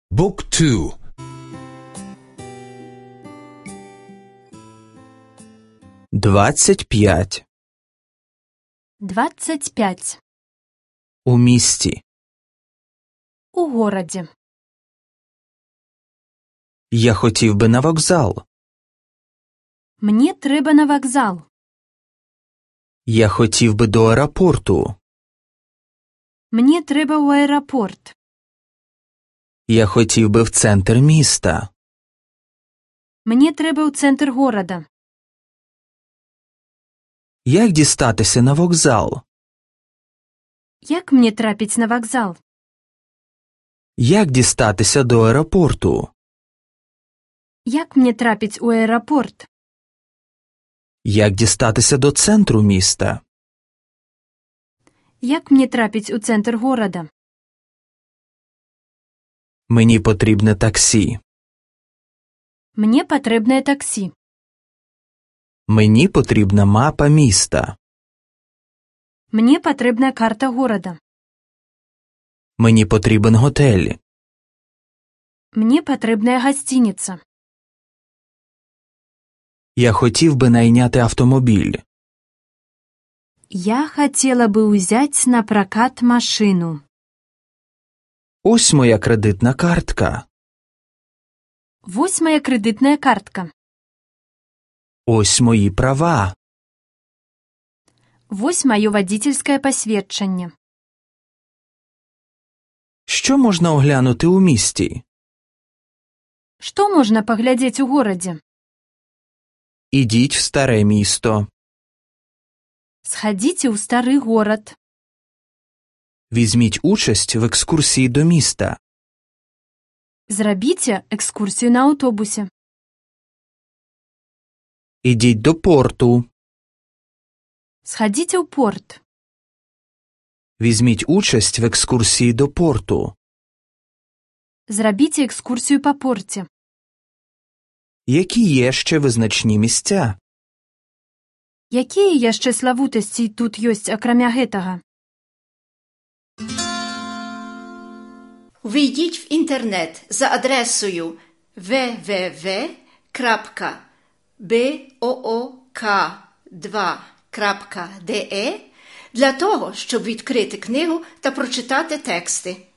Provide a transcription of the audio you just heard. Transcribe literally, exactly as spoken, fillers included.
Book two. Двадцять п'ять. Двадцять пять. У місті. У городі. Я хотів би на вокзал. Мені треба на вокзал. Я хотів би до аеропорту. Мені треба у аеропорт. Я хотів би в центр міста. Мені треба у центр города. Як дістатися на вокзал? Як мені трапить на вокзал? Як дістатися до аеропорту? Як мені трапить у аеропорт? Як дістатися до центру міста? Як мені трапить у центр города? Мені потрібне таксі. Мені потрібне таксі. Мені потрібна мапа міста. Мені потрібна карта города. Мені потрібен готель. Мені потрібна гостиниця. Я хотів би найняти автомобіль. Я хотіла би узять на прокат машину. Ось моя кредитна картка. Ось моя кредитна картка. Ось мої права. Ось моє водительське посвідчення. Що можна оглянути у місті? Що можна поглядіти у городі? Ідіть в старе місто. Сходите у старий город. Візьміть участь в екскурсії до міста. Зробіть екскурсію на автобусі. Ідіть до порту. Сходите у порт. Візьміть участь в екскурсії до порту. Зробіть екскурсію по порті. Які є ще визначні місця? Які ще славутості тут єсть, окромя гетага? Ввійдіть в інтернет за адресою дабл ю дабл ю дабл ю крапка боок два крапка де для того, щоб відкрити книгу та прочитати тексти.